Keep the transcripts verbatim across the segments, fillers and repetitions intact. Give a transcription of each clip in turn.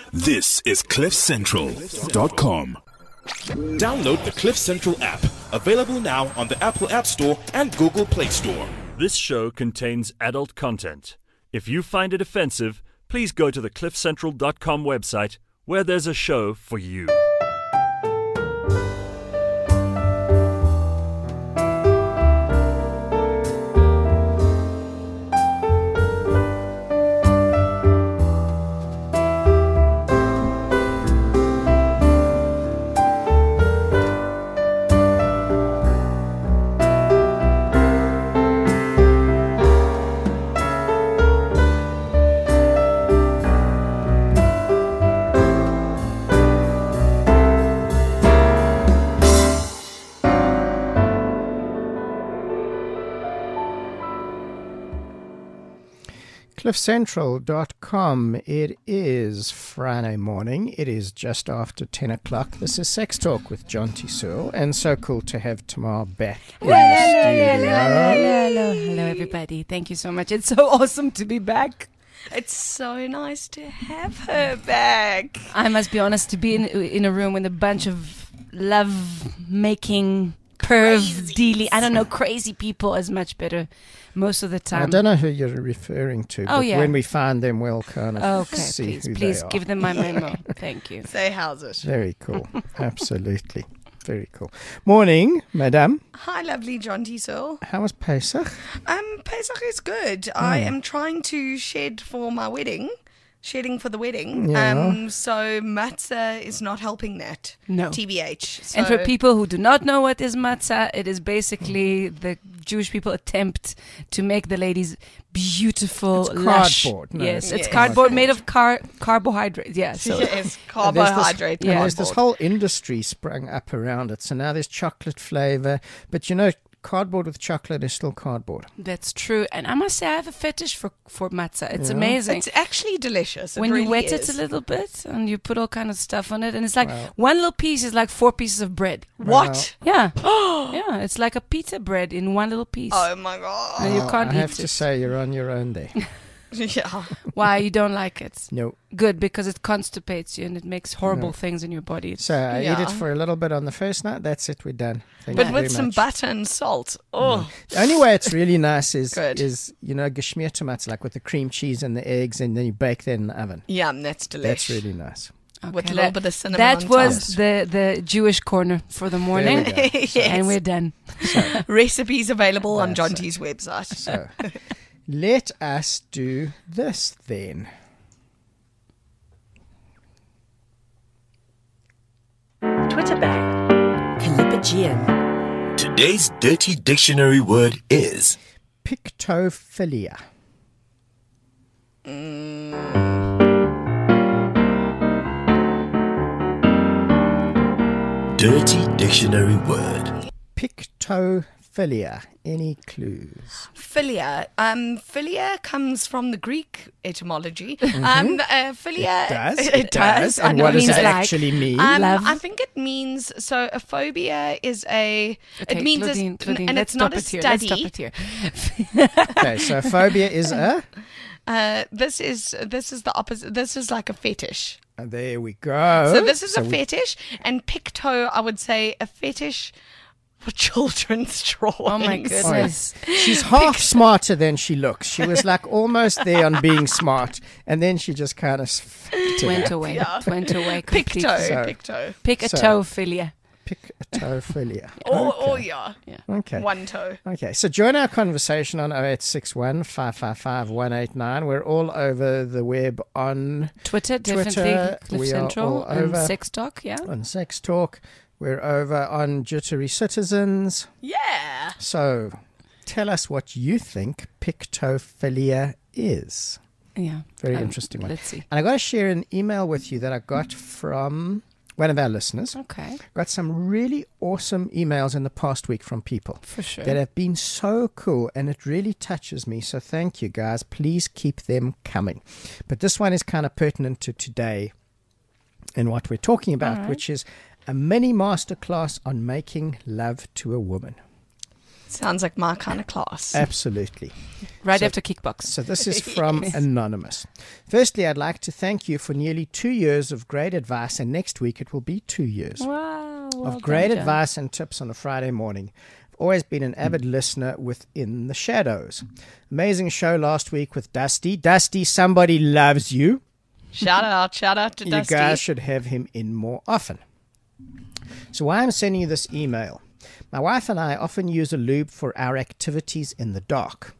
This is cliff central dot com. Download the Cliff Central app, available now on the Apple App Store and Google Play Store. This show contains adult content. If you find it offensive, please go to the cliff central dot com website, where there's a show for you. cliff central dot com. It is Friday morning. It is just after ten o'clock. This is Sex Talk with Jonty Searle, and so cool to have Tamar back in Hello, the hello, studio. hello, hello, hello, everybody. Thank you so much. It's so awesome to be back. It's so nice to have her back. I must be honest, to be in, in a room with a bunch of love-making, perv, dealy, I don't know, crazy people is much better most of the time. I don't know who you're referring to, Oh, but yeah. when we find them, we'll kind of Okay, see please, who please they are. give them my memo. Thank you. Say how's it? Very cool. Absolutely. Very cool. Morning, madam. Hi, lovely John T. Searle. How was Pesach? Um, Pesach is good. I am trying to shed for my wedding. Shedding for the wedding. Yeah. Um, so matzah is not helping that. No. T B H. So And for people who do not know what is matzah, it is basically the Jewish people attempt to make the ladies beautiful, It's lush. cardboard, no, yes, it's Yes. cardboard made of car- carbohydrates. Yeah, so yes, carbohydrate. And there's this cardboard. whole industry sprung up around it. So now there's chocolate flavor, but you know, cardboard with chocolate is still cardboard. that's true. And I must say, I have a fetish for, for matzah. It's Yeah. amazing. It's actually delicious. It when really you wet is. it a little bit and you put all kind of stuff on it, and it's like Wow. one little piece is like four pieces of bread. What? Yeah, yeah, it's like a pizza bread in one little piece. Oh my god. And you Oh, can't I have eat to it. say, you're on your own there. Yeah. Why you don't like it? No. Good, because it constipates you and it makes horrible No. things in your body. So I eat Yeah. it for a little bit on the first night. That's it. We're done. Thank But you with very some much. butter and salt. Oh. The only way it's really nice is, Good. is you know, geschmierte matzah, like with the cream cheese and the eggs, and then you bake that in the oven. Yum, that's delicious. That's really nice. With a Okay, little that, bit of cinnamon that on was top. the, the Jewish corner for the morning. There we go. Yes. And we're done. Recipes available on That's John it. T's website. So let us do this then. Twitter bag. Calipagian. Today's dirty dictionary word is Pictophilia. dirty dictionary word. Pictophilia. Any clues? Philia. Um, philia comes from the Greek etymology. Um, uh, philia. Does It, it does? I And know what does means it like- actually mean? Um, Love. I think it means so. A phobia is a. Okay, it means Claudine, a, Claudine, and let's it's not stop a it here. Let's stop study. it here. Okay, so phobia is a. Uh, this is this is the opposite. This is like a fetish. And there we go. So this is So a we- fetish, and picto, I would say, a fetish for children's drawings. Oh my goodness. She's half smarter than she looks. She was like almost there on being smart, and then she just kind of Went away. Yeah. Went away completely. Picto, So- picto. Pick a So- toe, philia. Pictophilia. Oh, oh yeah. Okay. One toe. Okay, so join our conversation on oh eight six one, five five five, one eight nine. We're all over the web on Twitter, definitely. Twitter, Cliff we are Central all and over. Sex Talk, yeah. on Sex Talk. We're over on Jittery Citizens. Yeah. So tell us what you think pictophilia is. Yeah. Very Um, interesting one. Let's see. And I got to share an email with you that I got from one of our listeners. Okay, Got some really awesome emails in the past week from people for sure. that have been so cool, and it really touches me. So thank you, guys. Please keep them coming. But this one is kind of pertinent to today and what we're talking about, All right. which is a mini masterclass on making love to a woman. Sounds like my kind of class. Absolutely. Right So- after kickbox. So this is from Anonymous. Firstly, I'd like to thank you for nearly two years of great advice, and next week it will be two years Wow. well of great done, John. advice and tips on a Friday morning. I've always been an avid listener within the shadows. Amazing show last week with Dusty. Dusty, somebody loves you. Shout out, shout out to You Dusty. guys should have him in more often. So why I'm sending you this email. My wife and I often use a lube for our activities in the dark,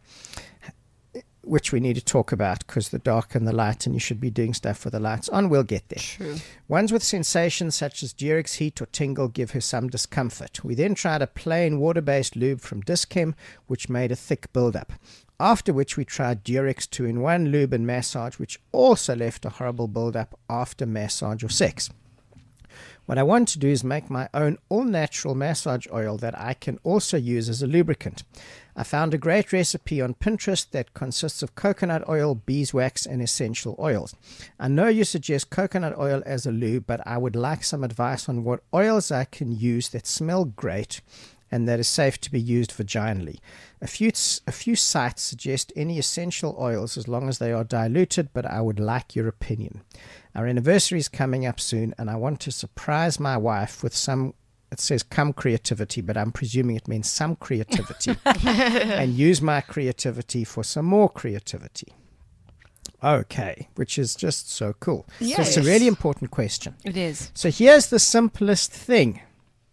which we need to talk about because the dark and the light, and you should be doing stuff with the lights on. We'll get there. True. Ones with sensations such as Durex heat or tingle give her some discomfort. We then tried a plain water-based lube from Dischem, which made a thick build-up. After which we tried Durex two in one lube and massage, which also left a horrible build-up after massage or sex. What I want to do is make my own all-natural massage oil that I can also use as a lubricant. I found a great recipe on Pinterest that consists of coconut oil, beeswax, and essential oils. I know you suggest coconut oil as a lube, but I would like some advice on what oils I can use that smell great and that is safe to be used vaginally. A few, a few sites suggest any essential oils as long as they are diluted, but I would like your opinion. Our anniversary is coming up soon, and I want to surprise my wife with some, it says come creativity, but I'm presuming it means some creativity, and use my creativity for some more creativity. Okay, which is just so cool. Yes. So it's a really important question. It is. So here's the simplest thing.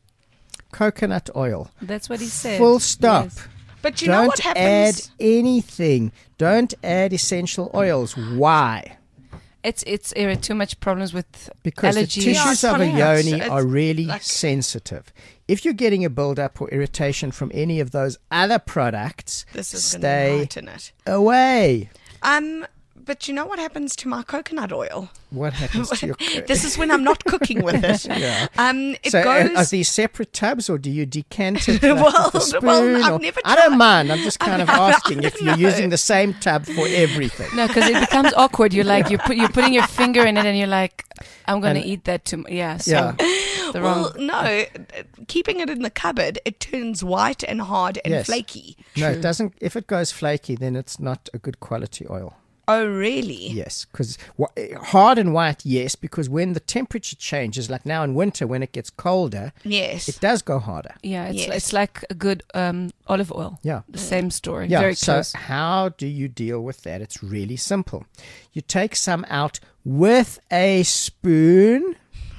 Coconut oil. That's what he said. Full stop. Yes. But you Don't know what happens? add anything. Don't add essential oils. Why? It's it's uh, too much problems with Because allergies. the tissues Yeah, of a it's funny. yoni It's are really like- sensitive. If you're getting a build-up or irritation from any of those other products, This is going to stay enlighten it. away. Um, but you know what happens to my coconut oil? What happens to your... This is when I'm not cooking with it. Yeah. Um, it So uh, goes. are these separate tubs, or do you decant it like Well, with a spoon? well, I've or- never I don't tried. mind. I'm just kind of asking if you're No. using the same tub for everything. No, because it becomes awkward. You're like you put you're putting your finger in it, and you're like, I'm going to And- eat that too. Yeah. So Yeah. the well, wrong. no, keeping it in the cupboard, it turns white and hard and Yes. flaky. No, it doesn't. If it goes flaky, then it's not a good quality oil. Oh, really? Yes, because hard and white, yes, because when the temperature changes, like now in winter when it gets colder, Yes. it does go harder. Yeah, it's Yes. it's like a good um, olive oil. Yeah. The same story. Yeah, Very so close. how do you deal with that? It's really simple. You take some out with a spoon.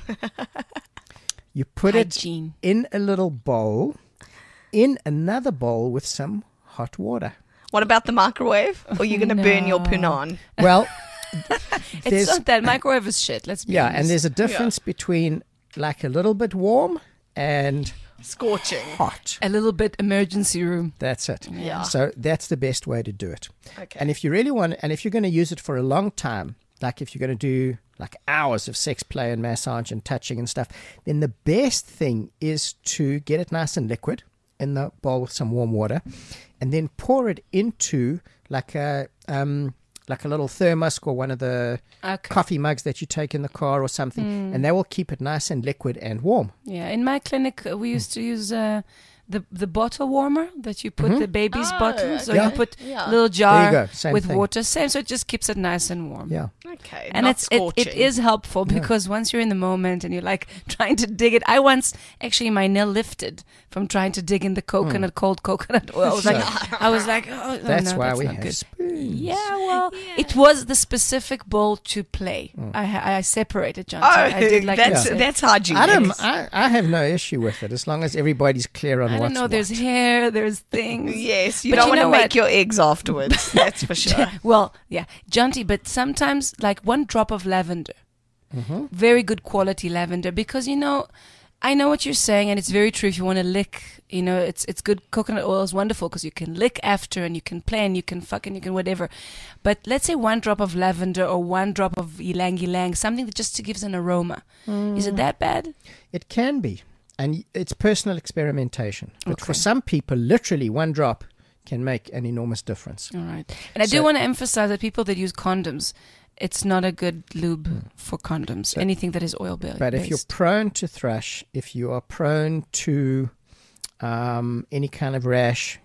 You put Hygiene. it in a little bowl, in another bowl with some hot water. What about the microwave? Or are you going to burn your No. punan? Well, It's there's not that microwave is shit. Let's be yeah, honest. and there's a difference between like a little bit warm and Scorching. hot. a little bit emergency room. That's it. Yeah. So that's the best way to do it. Okay. And if you really want, and if you're going to use it for a long time, like if you're going to do like hours of sex play and massage and touching and stuff, then the best thing is to get it nice and liquid in the bowl with some warm water, and then pour it into like a um like a little thermos or one of the Okay. coffee mugs that you take in the car or something, and that will keep it nice and liquid and warm. Yeah, in my clinic uh, we used to use uh, the the bottle warmer that you put the baby's Oh, bottle. So Yeah. you put Yeah. a little jar go, same with thing. water, same. So it just keeps it nice and warm. Yeah. Okay. And not it's it, scorching. it is helpful because once you're in the moment and you're like trying to dig it. I once actually my nail lifted from trying to dig in the coconut cold coconut oil. I was like, I was like, oh, oh, That's no, why that's we not have good. spoons. Yeah, well, it was the specific bowl to play. I ha- I separated, John. Oh, I did like that's, you said. that's hygiene. I don't. I, I have no issue with it as long as everybody's clear on I what's don't know. There's what. hair. There's things. Yes, you But don't you want to know make what? your eggs afterwards. That's for sure. Well, yeah, Jaunty, but sometimes like one drop of lavender, Mm-hmm. very good quality lavender, because you know, I know what you're saying, and it's very true. If you want to lick, you know, it's it's good. Coconut oil is wonderful because you can lick after, and you can play, and you can fuck, and you can whatever. But let's say one drop of lavender or one drop of ylang ylang, something that just gives an aroma. Is it that bad? It can be, and it's personal experimentation. But for Okay. some people, literally one drop can make an enormous difference. All right. And I do So- want to emphasize that people that use condoms, it's not a good lube for condoms. Anything that is oil based. But if you're prone to thrush, if you are prone to um, any kind of rash.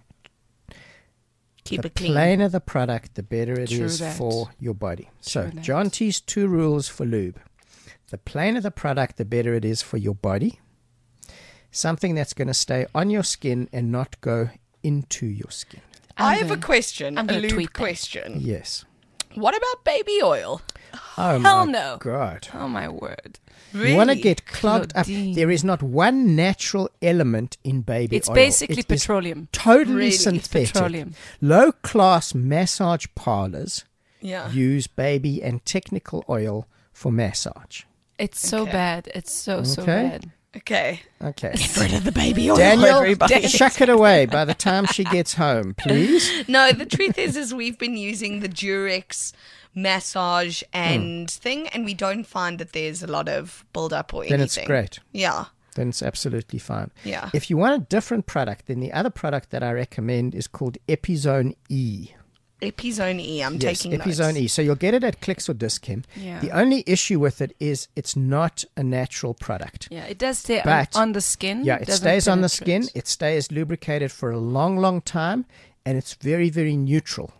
Keep the it clean. plainer the product, the better it True is that. for your body. So, True that. John T's two rules for lube. The plainer the product, the better it is for your body. Something that's going to stay on your skin and not go into your skin. I I'm have a gonna- question, I'm a gonna lube tweet that. question. Yes. What about baby oil? Oh, Hell my no. God. Oh my word! Really? You want to get clogged Claudine. up. There is not one natural element in baby It's oil. basically It is petroleum. totally Really? It's synthetic. petroleum. Low-class massage parlors Yeah. use baby and technical oil for massage. It's so Okay. bad. It's so so Okay. bad. Okay. Okay. Get rid of the baby oil, Daniel, everybody. chuck it away by the time she gets home, please. No, the truth is, is we've been using the Durex massage and thing, and we don't find that there's a lot of build-up or anything. Then it's great. Yeah. Then it's absolutely fine. Yeah. If you want a different product, then the other product that I recommend is called Epizone E. Epizone E. I'm Yes, taking Epizone notes. E. So you'll get it at Clicks or Dischem. Yeah. The only issue with it is it's not a natural product. Yeah, it does stay on, But- on the skin. Yeah, it doesn't stays on the penetrate. skin. It stays lubricated for a long, long time, and it's very, very neutral.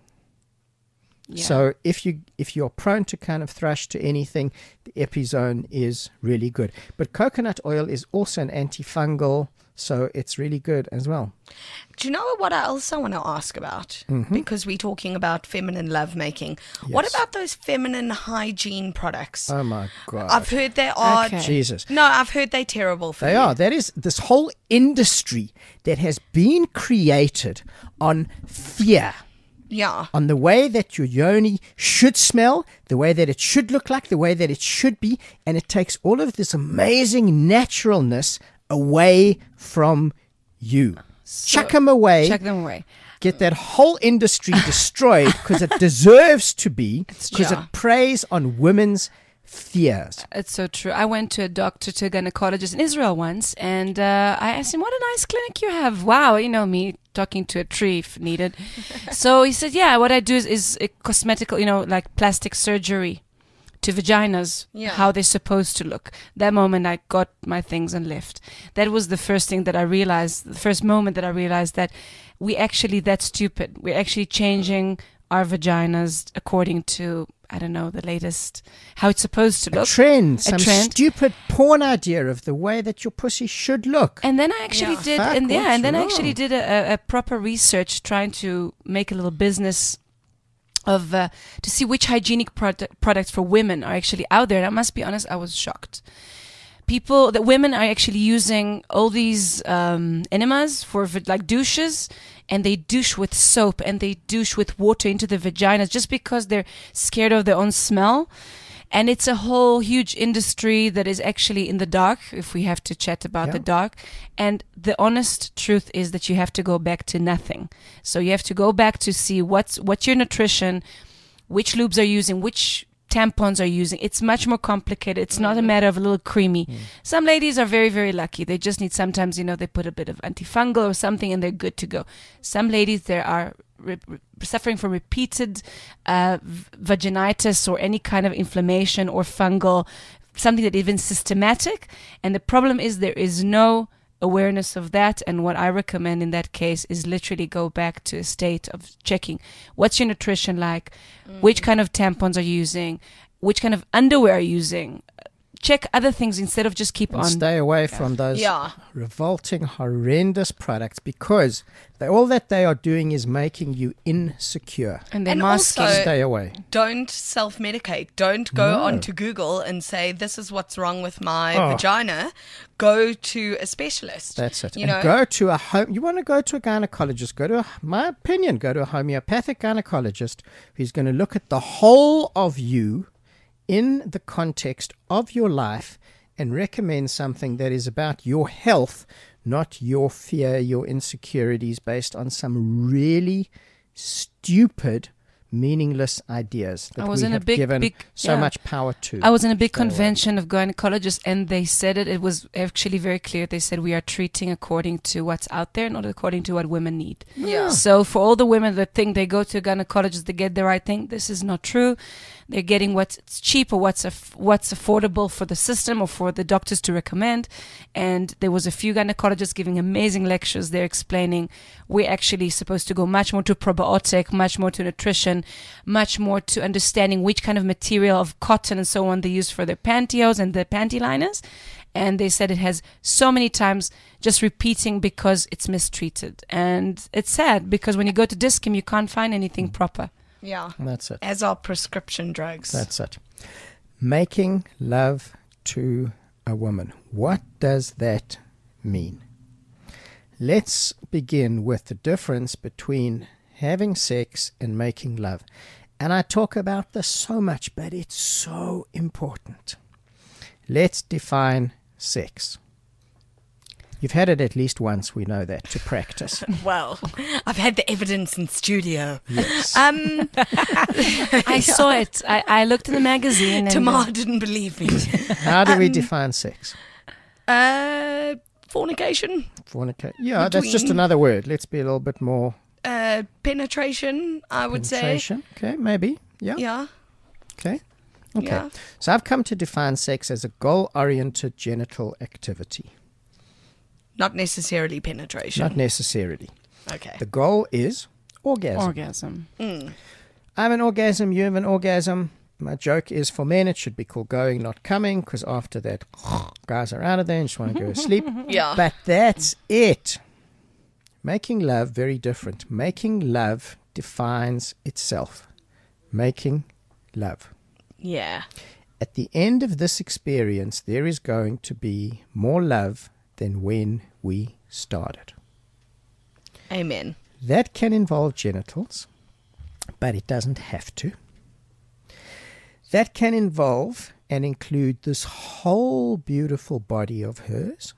Yeah. So if you if you're prone to kind of thrush to anything, the Epizone is really good. But coconut oil is also an antifungal, so it's really good as well. Do you know what I also want to ask about? Because we're talking about feminine lovemaking. What Yes. about those feminine hygiene products? Oh my God. I've heard they are. Okay. Jesus. No, I've heard they're terrible for They you. are. That is this whole industry that has been created on fear. Yeah. On the way that your yoni should smell, the way that it should look like, the way that it should be, and it takes all of this amazing naturalness away from you. Chuck them away. Chuck them away. Get that whole industry destroyed because it deserves to be, because Yeah. it preys on women's fears. It's so true. I went to a doctor, to a gynecologist in Israel once, and uh, I asked him, "What a nice clinic you have!" Wow, you know me talking to a tree if needed. So he said, "Yeah, what I do is, is a cosmetical, you know, like plastic surgery to vaginas, Yeah. how they're supposed to look." That moment, I got my things and left. That was the first thing that I realized. The first moment that I realized that we actually that's stupid. We're actually changing our vaginas according to, I don't know, the latest, how it's supposed to A look. trend, A some trend. stupid porn idea of the way that your pussy should look. And then I actually Yeah. did, Fuck, and yeah, what's and then I wrong? actually did a, a, a proper research, trying to make a little business of uh, to see which hygienic product, products for women are actually out there. And I must be honest, I was shocked. People, that women are actually using all these um, enemas for v- like douches, and they douche with soap and they douche with water into the vaginas just because they're scared of their own smell. And it's a whole huge industry that is actually in the dark, if we have to chat about Yeah. the dark. And the honest truth is that you have to go back to nothing. So you have to go back to see what's what's your nutrition, which lubes are you using, which tampons are you using. It's much more complicated. It's not a matter of a little creamy. Some ladies are very, very lucky. They just need sometimes, you know, they put a bit of antifungal or something and they're good to go. Some ladies, there are re- re- suffering from repeated uh, v- vaginitis or any kind of inflammation or fungal, something that even systematic. And the problem is there is no awareness of that. And what I recommend in that case is literally go back to a state of checking what's your nutrition like, which kind of tampons are you using, which kind of underwear are you using. Check other things instead of just keep And on. stay away from those Yeah. revolting, horrendous products, because they, all that they are doing is making you insecure. and they're And masking. also- Stay away. Don't self-medicate. Don't go No. onto Google and say, this is what's wrong with my Oh. vagina. Go to a specialist. That's it. You and know, go to a home. You want to go to a gynecologist? Go to, a, my opinion, go to a homeopathic gynecologist who's going to look at the whole of you in the context of your life and recommend something that is about your health, not your fear, your insecurities, based on some really stupid, meaningless ideas that I was we in a have big, given big- so yeah. much power to. I was in a big Stay away. convention of gynecologists, and they said it. It was actually very clear. They said we are treating according to what's out there, not according to what women need. Yeah. So for all the women that think they go to a gynecologist to get the right thing, this is not true. They're getting what's cheap or what's aff- what's affordable for the system or for the doctors to recommend. And there was a few gynecologists giving amazing lectures there explaining we're actually supposed to go much more to probiotic, much more to nutrition, much more to understanding which kind of material of cotton and so on they use for their pantyhose and their panty liners. And they said it has so many times just repeating because it's mistreated. And it's sad because when you go to Dis-Chem, you can't find anything proper. Yeah. That's it. As are prescription drugs. That's it. Making love to a woman. What does that mean? Let's begin with the difference between having sex and making love. And I talk about this so much, but it's so important. Let's define sex. You've had it at least once, we know that, to practice. Well, I've had the evidence in studio. Yes. Um, I saw it. I, I looked in the magazine. And Tamar didn't believe me. How do we um, define sex? Uh, fornication, Fornica- yeah, that's just between- another word. Let's be a little bit more uh, penetration, I would penetration. Okay, maybe. Yeah. say. Yeah. Okay. Okay. Yeah. So I've come to define sex as a goal-oriented genital activity. Not necessarily penetration. Not necessarily. Okay. The goal is orgasm. orgasm. Mm. I have an orgasm, you have an orgasm. My joke is for men it should be called going, not coming, because after that, guys are out of there and just want to go to sleep. Yeah. But that's it. Making love, very different. Making love defines itself. Making love. Yeah. At the end of this experience, there is going to be more love than when we started. Amen. That can involve genitals, but it doesn't have to. That can involve and include this whole beautiful body of hers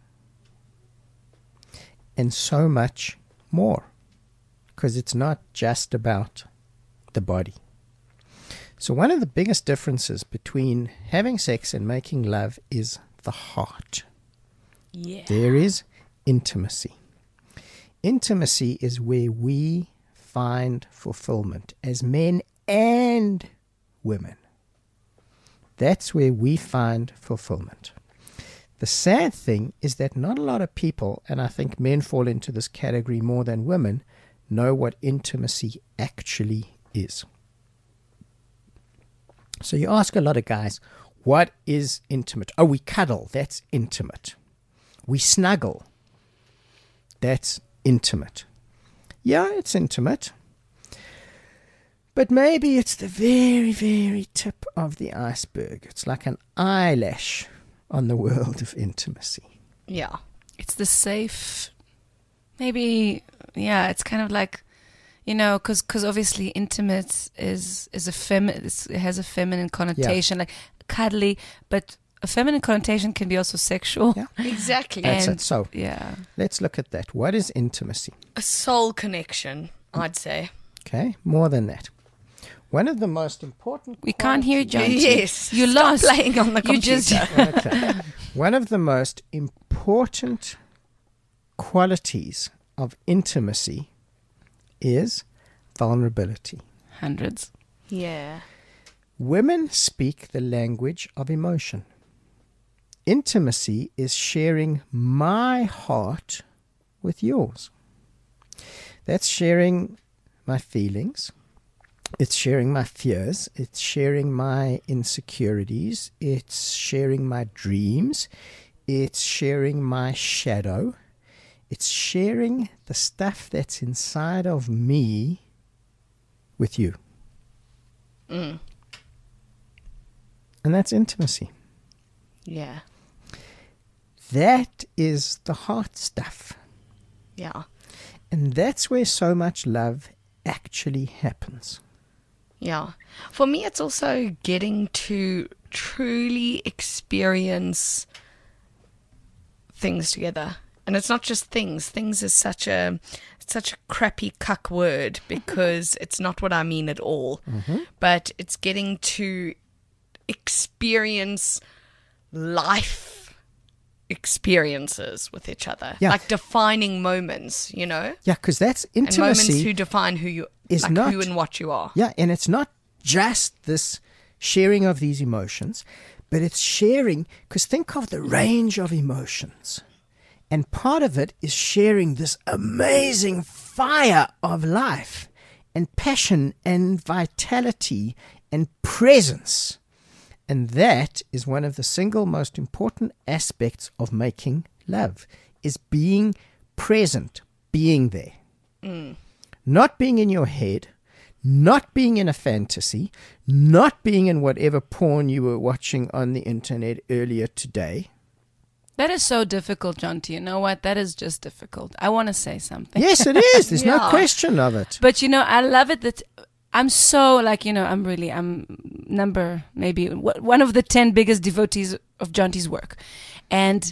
and so much more, because it's not just about the body. So one of the biggest differences between having sex and making love is the heart. Yeah. There is intimacy. Intimacy is where we find fulfillment as men and women. That's where we find fulfillment. The sad thing is that not a lot of people, and I think men fall into this category more than women, know what intimacy actually is. So you ask a lot of guys, what is intimate? Oh, we cuddle. That's intimate. We snuggle. That's intimate. Yeah, it's intimate. But maybe it's the very, very tip of the iceberg. It's like an eyelash on the world of intimacy. Yeah. It's the safe, maybe, yeah, it's kind of like, you know, because obviously intimate is is a fem it has a feminine connotation, like cuddly, but a feminine connotation can be also sexual. Yeah. Exactly. That's And- it. So Yeah. let's look at that. What is intimacy? A soul connection, I'd say. Okay, more than that. One of the most important We can't hear qualities- John. Yes. You Stop lost. playing on the You computer. just- Okay. One of the most important qualities of intimacy is vulnerability. Hundreds. Yeah. Women speak the language of emotion. Intimacy is sharing my heart with yours. That's sharing my feelings. It's sharing my fears. It's sharing my insecurities. It's sharing my dreams. It's sharing my shadow. It's sharing the stuff that's inside of me with you. Mm. And that's intimacy. Yeah. That is the heart stuff. Yeah. And that's where so much love actually happens. Yeah. For me, it's also getting to truly experience things together. And it's not just things. Things is such a such a crappy cuck word because it's not what I mean at all. Mm-hmm. But it's getting to experience life experiences with each other. Yeah. Like defining moments, you know? Yeah, because that's And moments intimacy. who define who you is like not- who and what you are. Yeah, and it's not just this sharing of these emotions, but it's sharing, because think of the range of emotions. And part of it is sharing this amazing fire of life and passion and vitality and presence. And that is one of the single most important aspects of making love, is being present, being there. Mm. Not being in your head, not being in a fantasy, not being in whatever porn you were watching on the internet earlier today. That is so difficult, John. You know what? That is just difficult. I want to say something. Yes, it is. There's Yeah. no question of it. But, you know, I love it that I'm so, like, you know, I'm really, I'm number, maybe w- one of the ten biggest devotees of John T's work. And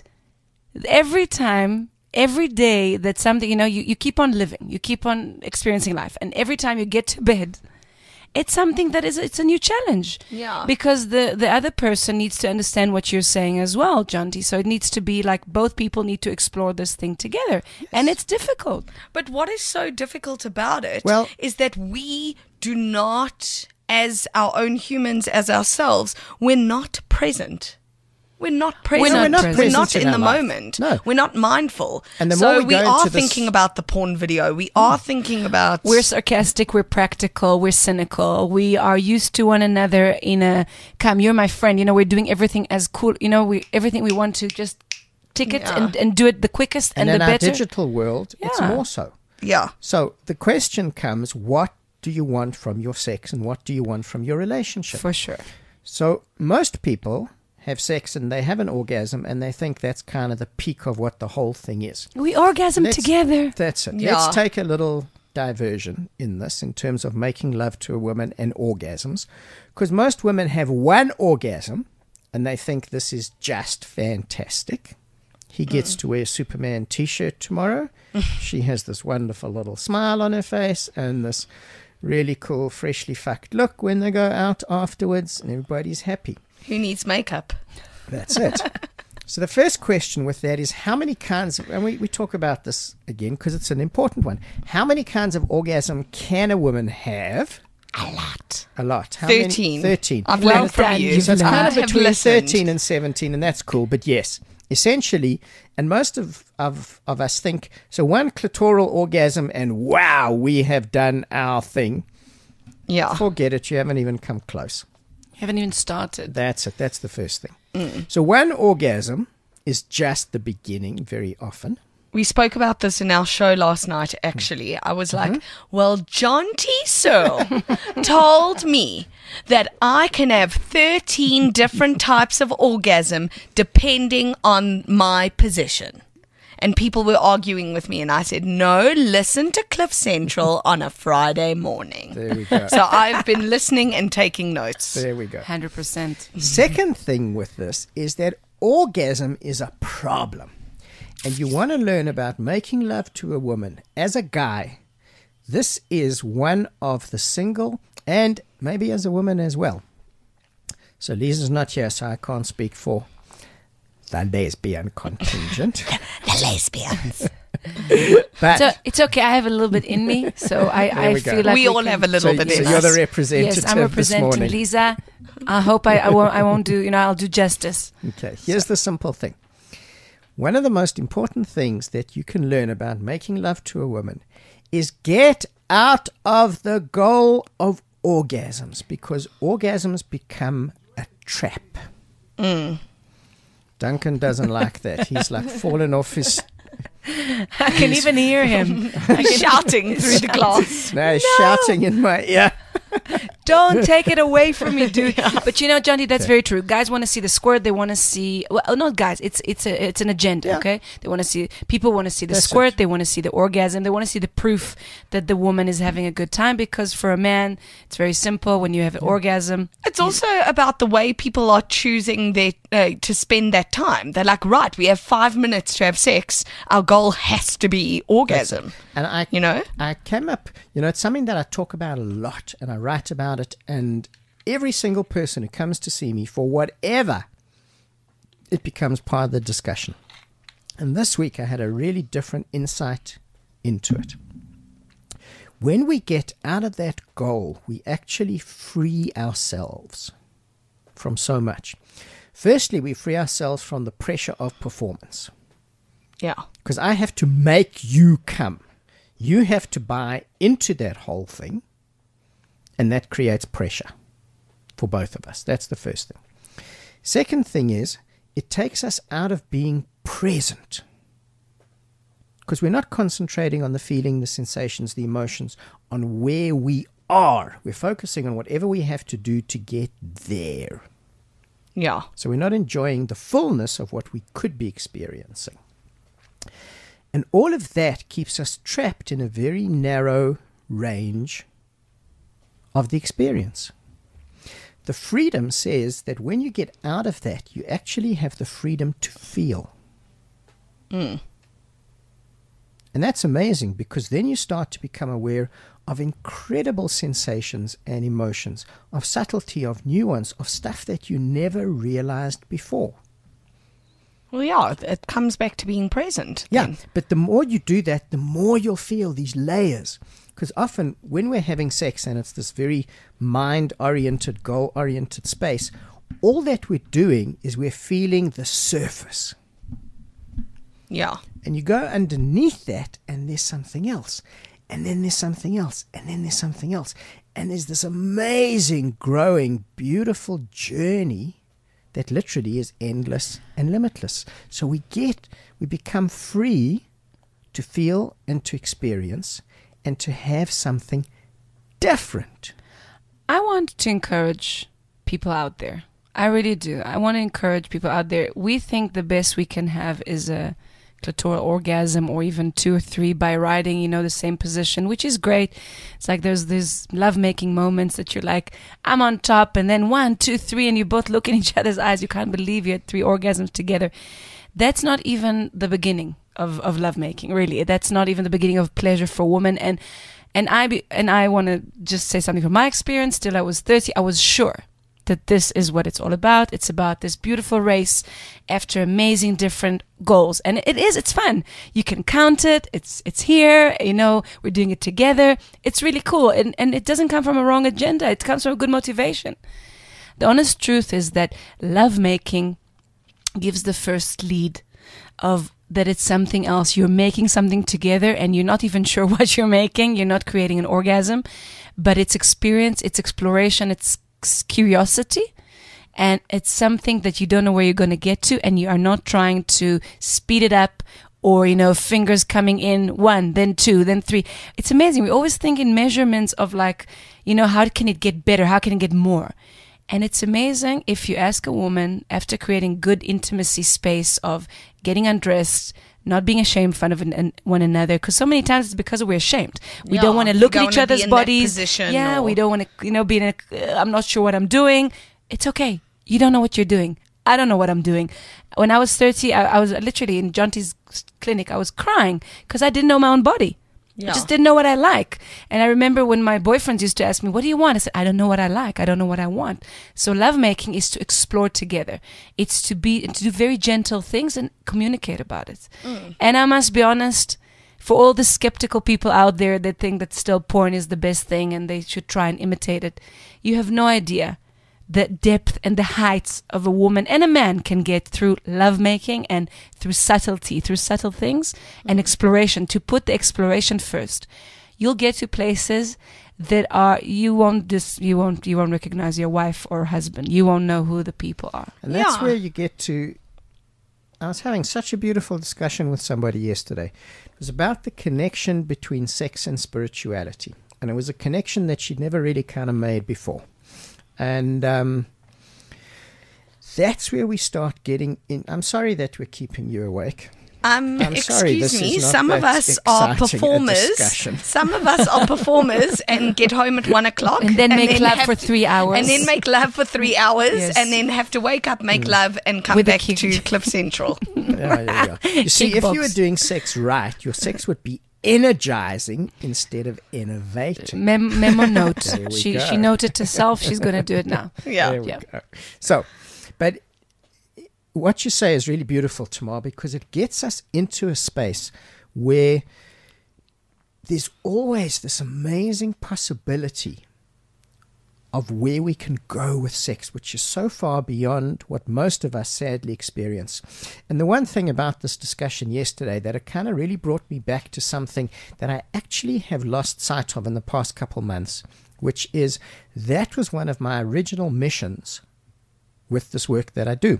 every time, every day that something, you know, you, you keep on living, you keep on experiencing life. And every time you get to bed, it's something that is, it's a new challenge. Yeah. Because the, the other person needs to understand what you're saying as well, John T. So it needs to be like both people need to explore this thing together. Yes. And it's difficult. But what is so difficult about it Well- is that we do not, as our own humans, as ourselves, we're not present. We're not present. We're not We're present not in in our the life. moment. No. We're not mindful. And the so more we we go are into this- thinking about the porn video. We are thinking about... We're sarcastic, we're practical, we're cynical, we are used to one another in a, come, you're my friend, you know, we're doing everything as cool, you know, we everything we want to just tick it Yeah. and, and do it the quickest and, And in the our better. digital world, it's Yeah. more so. Yeah. So the question comes, what do you want from your sex and what do you want from your relationship? For sure. So most people have sex and they have an orgasm and they think that's kind of the peak of what the whole thing is. We orgasm Let's- together. That's it. Yeah. Let's take a little diversion in this in terms of making love to a woman and orgasms, because most women have one orgasm and they think this is just fantastic. He gets to wear a Superman t-shirt tomorrow. She has this wonderful little smile on her face and this really cool freshly fucked look when they go out afterwards, and everybody's happy. Who needs makeup? That's it. So the first question with that is how many kinds of, and we, we talk about this again because it's an important one. How many kinds of orgasm can a woman have? A lot. A lot. How thirteen. Many? thirteen. I've Well learned from done, you. you've So it's kind I of have between listened. thirteen and seventeen, and that's cool. But yes, essentially, and most of, of, of us think, so one clitoral orgasm and wow, we have done our thing. Yeah. Forget it. You haven't even come close. Haven't even started. That's it. That's the first thing. So one orgasm is just the beginning very often. We spoke about this in our show last night, actually. I was like, well, John T. Searle told me that I can have thirteen different types of orgasm depending on my position. And people were arguing with me, and I said, no, listen to Cliff Central on a Friday morning. There we go. So I've been listening and taking notes. There we go. one hundred percent. Second thing with this is that orgasm is a problem. And you want to learn about making love to a woman as a guy. This is one of the single, and maybe as a woman as well. So Lisa's not here, so I can't speak for the lesbian contingent. The lesbians. But So it's okay. I have a little bit in me, so I, I we go. feel like we all can- have a little so, bit so in you're us. the representative Yes, I'm this representing morning. Lisa. I hope I, I won't. I won't do. You know, I'll do justice. Okay, here's the simple thing. One of the most important things that you can learn about making love to a woman is get out of the goal of orgasms, because orgasms become a trap. Mm. Duncan doesn't like that. He's like fallen off his... I can even hear him. shouting through the glass. No, he's shouting in my ear. Don't take it away from me, dude. But you know, Johnny, that's very true. Guys want to see the squirt. They want to see. Well, not guys. It's it's a it's an agenda. Yeah. Okay. They want to see. People want to see the That's squirt. it. They want to see the orgasm. They want to see the proof that the woman is having a good time. Because for a man, it's very simple. When you have an orgasm, It's also about the way people are choosing their, uh, to spend that time. They're like, right, we have five minutes to have sex. Our goal has to be orgasm. And I, You know? I came up, you know, it's something that I talk about a lot and I write about it. And every single person who comes to see me for whatever, it becomes part of the discussion. And this week I had a really different insight into it. When we get out of that goal, we actually free ourselves. from so much. Firstly, we free ourselves from the pressure of performance. Yeah. Because I have to make you come. You have to buy into that whole thing, and that creates pressure for both of us. That's the first thing. Second thing is, it takes us out of being present. Because we're not concentrating on the feeling, the sensations, the emotions, on where we are. We're focusing on whatever we have to do to get there. Yeah. So we're not enjoying the fullness of what we could be experiencing. And all of that keeps us trapped in a very narrow range of the experience. The freedom says that when you get out of that, you actually have the freedom to feel. Mm. And that's amazing, because then you start to become aware of incredible sensations and emotions, of subtlety, of nuance, of stuff that you never realized before. Well, yeah, it comes back to being present. Yeah, then. but the more you do that, the more you'll feel these layers. Because often when we're having sex and it's this very mind-oriented, goal-oriented space, all that we're doing is we're feeling the surface. Yeah. And you go underneath that and there's something else. And then there's something else. And then there's something else. And there's this amazing, growing, beautiful journey that literally is endless and limitless. So we get, we become free to feel and to experience and to have something different. I want to encourage people out there. I really do. I want to encourage people out there. We think the best we can have is a clitoral orgasm, or even two or three by riding, you know, the same position, which is great. It's like there's these love-making moments that you're like, I'm on top, and then one, two, three, and you both look in each other's eyes. You can't believe you had three orgasms together. That's not even the beginning of, of lovemaking, really. That's not even the beginning of pleasure for women. And and I be, and I want to just say something from my experience. Till I was thirty, I was sure that this is what it's all about. It's about this beautiful race after amazing different goals. And it is, it's fun. You can count it. It's it's here. You know, we're doing it together. It's really cool. And, and it doesn't come from a wrong agenda. It comes from a good motivation. The honest truth is that lovemaking gives the first lead of that it's something else. You're making something together and you're not even sure what you're making. You're not creating an orgasm, but it's experience, it's exploration, it's curiosity, and it's something that you don't know where you're going to get to, and you are not trying to speed it up or, you know, fingers coming in one, then two, then three. It's amazing. We always think in measurements of like, you know, how can it get better? How can it get more? And it's amazing if you ask a woman after creating good intimacy space of getting undressed, not being ashamed in front of an, one another, because so many times it's because we're ashamed. We Yeah, don't want to we look don't at each wanna be other's in that bodies. position, Yeah, or- we don't want to, you know, be in a, uh, I'm not sure what I'm doing. It's okay. You don't know what you're doing. I don't know what I'm doing. When I was thirty, I, I was literally in Jonty's clinic. I was crying because I didn't know my own body. Yeah. I just didn't know what I like. And I remember when my boyfriends used to ask me, what do you want? I said, I don't know what I like. I don't know what I want. So lovemaking is to explore together. It's to be, to do very gentle things and communicate about it. Mm. And I must be honest, for all the skeptical people out there that think that still porn is the best thing and they should try and imitate it, you have no idea the depth and the heights of a woman and a man can get through lovemaking and through subtlety, through subtle things mm-hmm. and exploration. To put the exploration first, you'll get to places that are you won't dis, you won't you won't recognize your wife or husband. You won't know who the people are. And that's Yeah. where you get to. I was having such a beautiful discussion with somebody yesterday. It was about the connection between sex and spirituality, and it was a connection that she'd never really kind of made before. And um, that's where we start getting in. I'm sorry that we're keeping you awake. Um, I'm sorry, excuse this me, is not some of that us are exciting a performers. discussion. Some of us are performers and get home at one o'clock. And then make love have for to- three hours. And then make love for three hours. Yes. And then have to wake up, make love, and come With a back kick. to Cliff Central. Yeah, yeah, yeah. You see, if you were Kickbox. doing sex right, your sex would be energizing instead of innovating. Mem- memo note. There we She go. she noted to self. She's going to do it now. Yeah. There we Yeah. go. So, but what you say is really beautiful, Tamar, because it gets us into a space where there's always this amazing possibility of where we can go with sex, which is so far beyond what most of us sadly experience. And the one thing about this discussion yesterday that it kind of really brought me back to something that I actually have lost sight of in the past couple months, which is that was one of my original missions with this work that I do.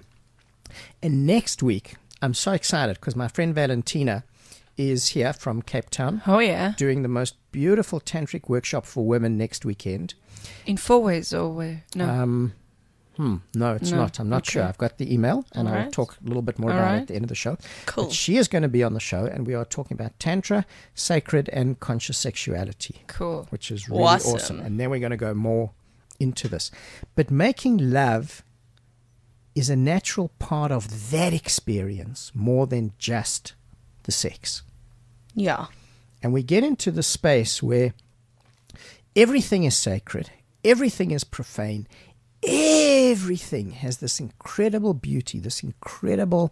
And next week, I'm so excited because my friend Valentina is here from Cape Town. Oh, yeah. Doing the most beautiful tantric workshop for women next weekend. In four ways or where? No. Um, hmm, no, it's No. not. I'm not Okay. sure. I've got the email, and All I'll right. talk a little bit more All about it right. at the end of the show. Cool. But she is going to be on the show, and we are talking about Tantra, sacred, and conscious sexuality, Cool. which is really Awesome. awesome. And then we're going to go more into this. But making love is a natural part of that experience more than just the sex. Yeah. And we get into the space where everything is sacred, everything is profane, everything has this incredible beauty, this incredible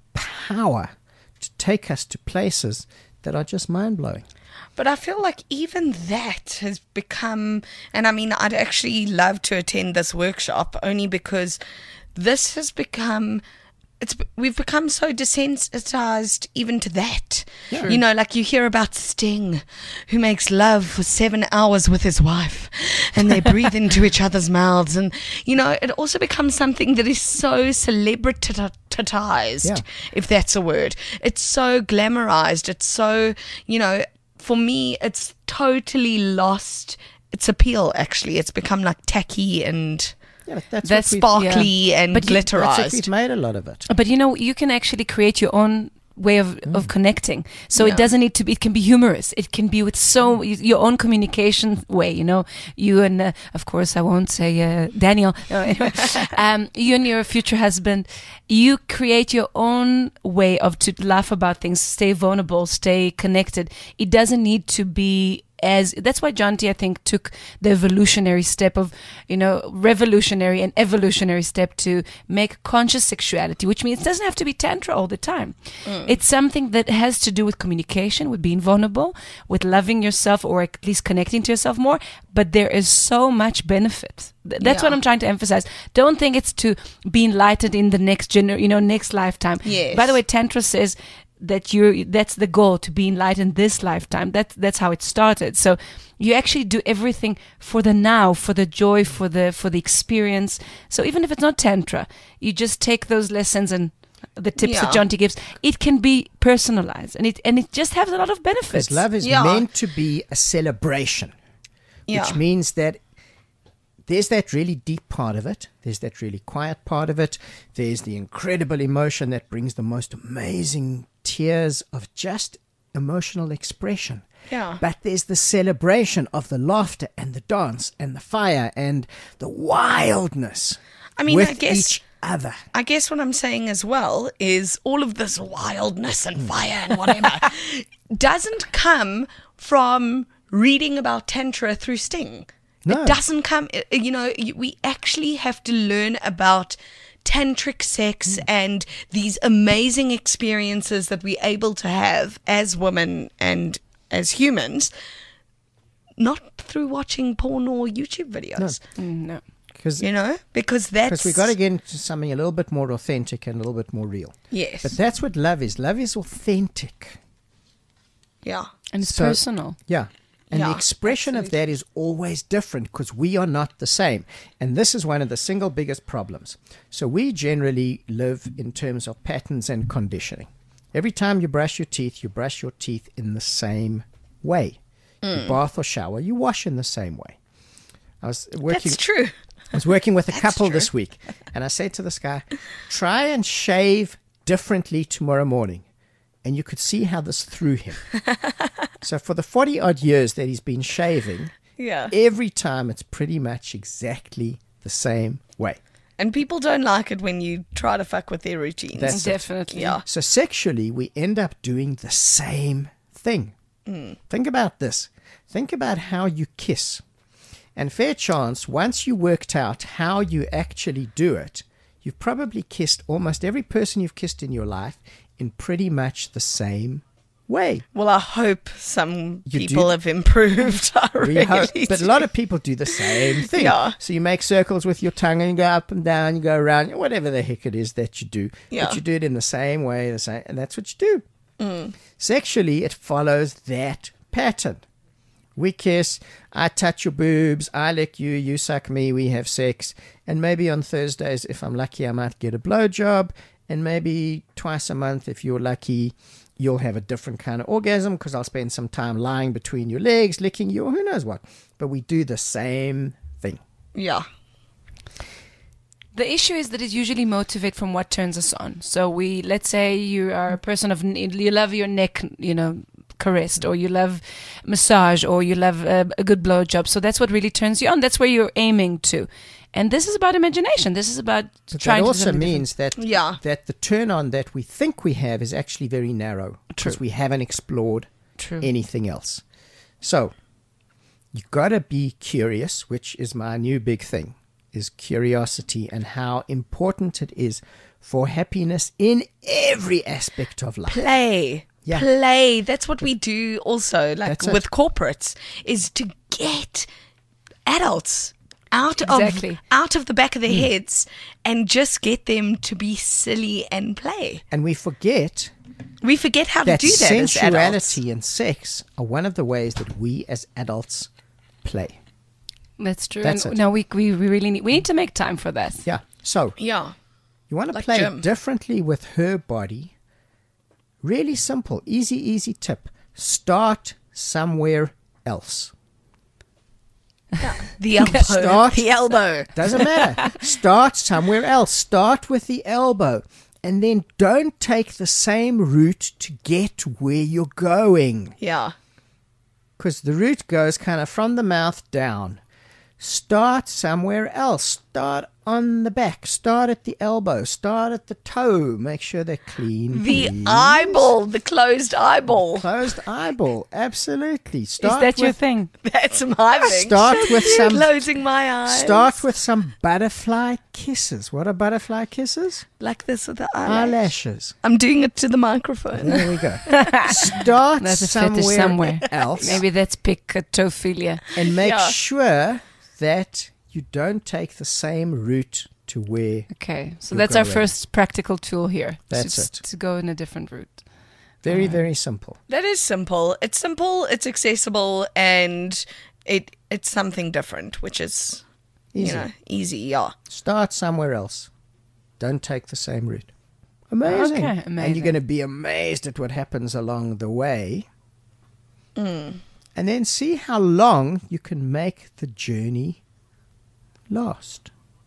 power to take us to places that are just mind-blowing. But I feel like even that has become, and I mean, I'd actually love to attend this workshop only because this has become, it's we've become so desensitized even to that. You know, like you hear about Sting, who makes love for seven hours with his wife, and they breathe into each other's mouths, and you know, it also becomes something that is so celebritized, Yeah. if that's a word. It's so glamorized. It's so, you know, for me, it's totally lost its appeal. Actually, it's become like tacky and Yeah, but that's, That's what we've, sparkly and But you- that's what glitterized. we've made a lot of it. But you know, you can actually create your own way of, of connecting. So Yeah. it doesn't need to be, it can be humorous. It can be with so, your own communication way, you know. You and, uh, of course, I won't say uh, Daniel. No, anyway. um, you and your future husband, you create your own way of to laugh about things, stay vulnerable, stay connected. It doesn't need to be as that's why John T, I think, took the evolutionary step of, you know, revolutionary and evolutionary step to make conscious sexuality, which means it doesn't have to be tantra all the time. It's something that has to do with communication, with being vulnerable, with loving yourself, or at least connecting to yourself more. But there is so much benefit. Th- That's what Yeah. I'm trying to emphasize. Don't think it's to be enlightened in the next gener, you know, next lifetime. Yes. By the way, tantra says that you're that's the goal, to be enlightened this lifetime. That's that's how it started. So you actually do everything for the now, for the joy, for the for the experience. So even if it's not tantra, you just take those lessons and the tips Yeah. that John T gives. It can be personalized, and it and it just has a lot of benefits. Because love is Yeah. meant to be a celebration, Yeah. which means that there's that really deep part of it. There's that really quiet part of it. There's the incredible emotion that brings the most amazing tears of just emotional expression. Yeah. But there's the celebration of the laughter and the dance and the fire and the wildness I mean, with I guess- each other. I guess what I'm saying as well is all of this wildness and fire and whatever doesn't come from reading about Tantra through Sting. No. It doesn't come, uh, you know, y- we actually have to learn about tantric sex and these amazing experiences that we're able to have as women and as humans, not through watching porn or YouTube videos, Mm, no. Because you know, because that's. we got to get into something a little bit more authentic and a little bit more real. Yes. But that's what love is. Love is authentic. yeah. And it's So- personal. Yeah. And the Yeah, expression of that is always different because we are not the same. And this is one of the single biggest problems. So we generally live in terms of patterns and conditioning. Every time you brush your teeth, you brush your teeth in the same way. You bath or shower, you wash in the same way. I was working That's true. I was working with a That's couple true. this week, and I said to this guy, try and shave differently tomorrow morning. And you could see how this threw him. So for the forty odd years that he's been shaving, Yeah. every time it's pretty much exactly the same way. And people don't like it when you try to fuck with their routines. That's it. Definitely. yeah. So sexually, we end up doing the same thing. Think about this. Think about how you kiss. And fair chance, once you worked out how you actually do it, you've probably kissed almost every person you've kissed in your life in pretty much the same way. Well, I hope some You people do- have improved. I We really hope, but a do. lot of people do the same thing. Yeah. So you make circles with your tongue and you go up and down, you go around, whatever the heck it is that you do. Yeah. But you do it in the same way, the same, and that's what you do. Mm. Sexually, it follows that pattern. We kiss, I touch your boobs, I lick you, you suck me, we have sex. And maybe on Thursdays, if I'm lucky, I might get a blowjob. And maybe twice a month, if you're lucky, you'll have a different kind of orgasm because I'll spend some time lying between your legs, licking you, or who knows what. But we do the same thing. Yeah. The issue is that it usually motivates from what turns us on. So we, let's say you are a person of, you love your neck, you know, caressed, or you love massage, or you love a, a good blowjob. So that's what really turns you on. That's where you're aiming to. And this is about imagination. This is about But trying that to do also something means that Yeah. that the turn on that we think we have is actually very narrow because True. we haven't explored True. anything else. So you got to be curious, which is my new big thing, is curiosity and how important it is for happiness in every aspect of life. Play. Yeah. Play. That's what we do also, like That's it. with corporates, is to get adults out Exactly. of out of the back of their heads and just get them to be silly and play. And we forget We forget how that to do that as adults. sensuality and sex are one of the ways that we as adults play. That's true. That's and it. no, we, we we really need we need to make time for that. Yeah. So Yeah. you want to Like play Jim. differently with her body. Really simple, easy, easy tip. Start somewhere else. The elbow. Start- The elbow. Doesn't matter. Start somewhere else. Start with the elbow. And then don't take the same route to get where you're going. Yeah. Because the route goes kind of from the mouth down. Start somewhere else. Start on the back. Start at the elbow. Start at the toe. Make sure they're clean. The please. eyeball, the closed eyeball. Closed eyeball. Absolutely. Start is that your with, thing? That's my thing. Start with some Closing my eyes. Start with some butterfly kisses. What are butterfly kisses? like this with the eyelash. Eyelashes. I'm doing it to the microphone. There we go. Start That's a somewhere, fetish somewhere. else. Maybe that's picatophilia. and make Yeah. sure that you don't take the same route to where. Okay, so You're that's our going. first practical tool here. That's to, it. To go in a different route. Very, very simple. That is simple. It's simple, it's accessible, and it it's something different, which is Easy. you know easy. Yeah. Start somewhere else. Don't take the same route. Amazing. Okay, And amazing. you're going to be amazed at what happens along the way. Mm. And then see how long you can make the journey last.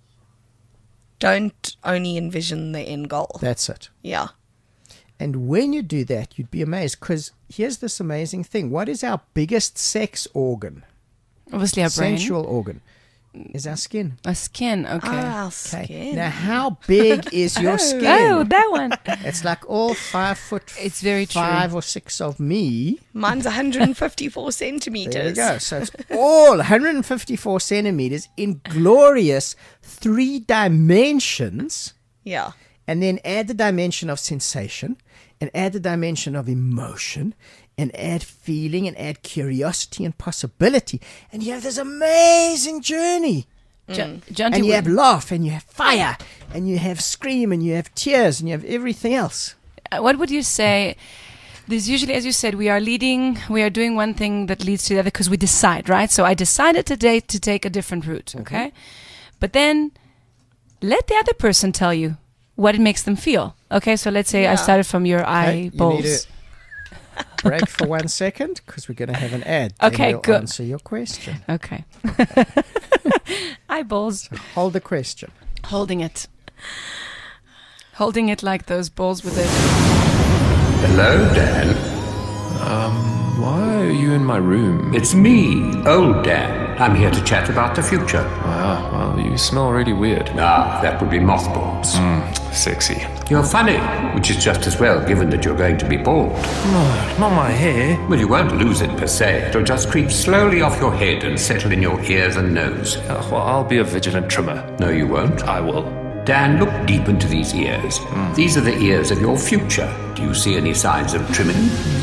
Don't only envision the end goal. That's it. Yeah. And when you do that, you'd be amazed because here's this amazing thing. What is our biggest sex organ? Obviously, our brain. Sensual organ. Is our skin. Our skin. Okay. Ah, Okay. skin. Now, how big is your skin? Oh, that one. It's like all five foot It's very true. five or six of me. Mine's one hundred fifty-four There you centimeters. go. So it's all one hundred fifty-four centimeters in glorious three dimensions. Yeah. And then add the dimension of sensation and add the dimension of emotion and add feeling and add curiosity and possibility. And you have this amazing journey. Jo- John, And do you we- have laugh and you have fire and you have scream and you have tears and you have everything else. uh, what would you say? There's usually, as you said, we are leading, we are doing one thing that leads to the other because we decide, right? So I decided today to take a different route, okay? But then let the other person tell you what it makes them feel. Okay, so let's say I Yeah. started from your Okay, you eyeballs. need to break for one second because we're going to have an ad. Okay, then we'll good. answer your question. Okay. Eyeballs. Hold the question. Holding it. Holding it like those balls with it. Hello, Dan. Um, why are you in my room? It's me, old Dan. I'm here to chat about the future. Ah, well, you smell really weird. Ah, that would be mothballs. Mm, sexy. You're funny, which is just as well, given that you're going to be bald. No, not my hair. Well, you won't lose it per se. It'll just creep slowly off your head and settle in your ears and nose. Uh, well, I'll be a vigilant trimmer. No, you won't. I will. Dan, look deep into these ears. These are the ears of your future. Do you see any signs of trimming?